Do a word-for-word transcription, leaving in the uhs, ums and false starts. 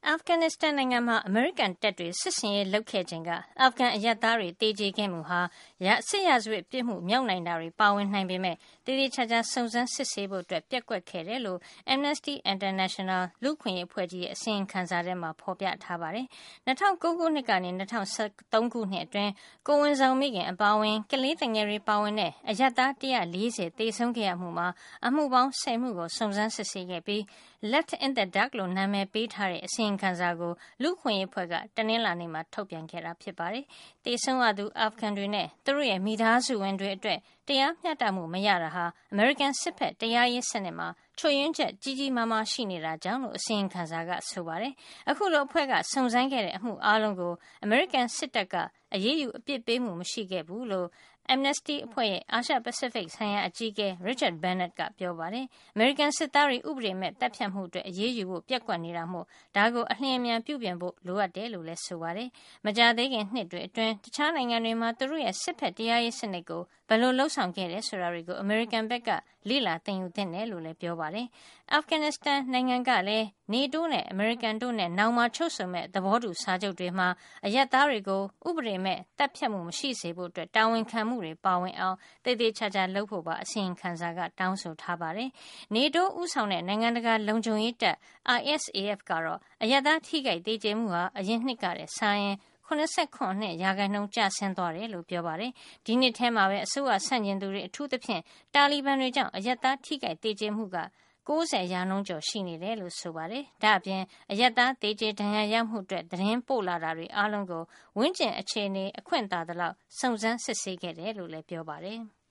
အာဖဂန်နစ္စတန်နိုင်ငံမှာအမေရိကန်တပ်တွေစစ်ဆင်ရေးလုပ်ခဲ့ချိန်ကအာဖဂန်အရပ်သားတွေတေကျေခဲ့မှုဟာရစစ်ရာဇဝတ်ပြစ်မှုမြောက်နိုင်တာတွေပါဝင်နိုင်ပေမဲ့တည်တည်ချာချာစုံစမ်းစစ်ဆေးဖို့အတွက်ပြက်ကွက်ခဲ့တယ်လို့ Amnesty International လူ့အခွင့်အရေးအဖွဲ့ကြီးရဲ့အစီရင်ခံစာထဲမှာဖော်ပြထားပါတယ်။၂၀၀၉ခုနှစ်ကနေ၂၀၁၃ခုနှစ်အတွင်းကိုဝန်ဆောင်မိခင်အပါအဝင်ကလေးငယ်တွေပါဝင်တဲ့အရပ်သား၁၄၀သေဆုံးခဲ့ရမှုမှာအမှုပေါင်း၁၀မှုကိုစုံစမ်းစစ်ဆေးခဲ့ပြီး Left in the Dark လို့နာမည်ပေးထားတဲ့အစီရင်ခံစာကိုလူ့အခွင့်အရေးအဖွဲ့ကတနင်္လာနေ့မှာထုတ်ပြန်ခဲ့တာဖြစ်ပါတယ်။သေဆုံးရသူအာဖဂန်တွေနဲ့သူတို့ရဲ့မိသားစုဝင်တွေအတွက်တရားမျှတမှုမရတာဟာအမေရိကန်စစ်ဘက်တရားရေးစနစ်မှာချွတ်ယွင်းချက်ကြီးကြီးမားမားရှိနေတာကြောင့်လို့အစီရင်ခံစာကဆိုပါတယ်။အခုလိုအဖွဲ့ကစုံစမ်းခဲ့တဲ့အမှုအားလုံးကိုအမေရိကန်စစ်တပ်ကအရေးယူအပြစ်ပေးမှုမရှိခဲ့ဘူးလို့Amnesty အဖွဲ့ရဲ့အာရှပစိဖိတ်ဆိုင်ရာအကြီးအကဲ Richard Bennett ကပြောပါတယ်။ အမေရိကန်စစ်သားတွေဥပဒေမဲ့တပ်ဖြတ်မှုအတွက်အရေးယူဖို့ပြက်ကွက်နေတာမို့ဒါကိုအလျင်အမြန်ပြုပြင်ဖို့လိုအပ်တယ်လို့လည်းဆိုပါတယ်။မကြာသေးခင်နှစ်တွေအတွင်းတခြားနိုင်ငံတွေမှာသူတို့ရဲ့စစ်ဘက်တရားရေးစနစ်ကိုဘယ်လိုလှုပ်ဆောင်ခဲ့တယ်ဆိုတာတွေကိုအမေရိကန်ဘက်ကလေ့လာသင်ယူသင့်တယ်လို့လည်းပြောပါတယ်။အာဖဂန်နစ္စတန်နိုင်ငံကလည်း NATO နဲ့အမေရိကန်တို့နဲ့နောင်မှာချုပ်ဆိုမဲ့သဘောတူစာချုပ်တွေမှာအရပ်သားတွေကိုဥပဒေမဲ့တပ်ဖြတ်မှုမရှိစေဖို့အတွက်တာဝန်ခံမှုတွေပါဝင်အောင်တည်တည်ချာချာလုပ်ဖို့ပါအစီရင်ခံစာကတောင်းဆိုထားပါတယ်။ NATO ဦးဆောင်တဲ့နိုင်ငံတကာလုံခြုံရေးတပ် I S A F ကတော့အရပ်သားထိခိုက်သေကျေမှုဟာအရင်နှစ်ကတည်းကစားရင်၇၇ရာခိုင်နှုန်းကျဆင်းသွားတယ်လို့ပြောပါတယ်။ဒီနှစ်ထဲမှာပဲအစိုးရဆန့်ကျင်သူတွေအထူးသဖြင့်တာလီဘန်တွေကြောင့်အရပ်သားထိခိုက်သေကျေမှုက၉၀ရာနှုန်းကျော်ရှိနေတယ်လို့ဆိုပါတယ်။ဒါ့အပြင်အရပ်သားသေကျေဒဏ်ရာရမှုအတွက်သတင်းပို့လာတာတွေအားလုံးကိုဝန်းကျင်အခြေအနေအခွင့်သာသလောက်စုံစမ်းစစ်ဆေးခဲ့တယ်လို့လည်းပြောပါတယ်။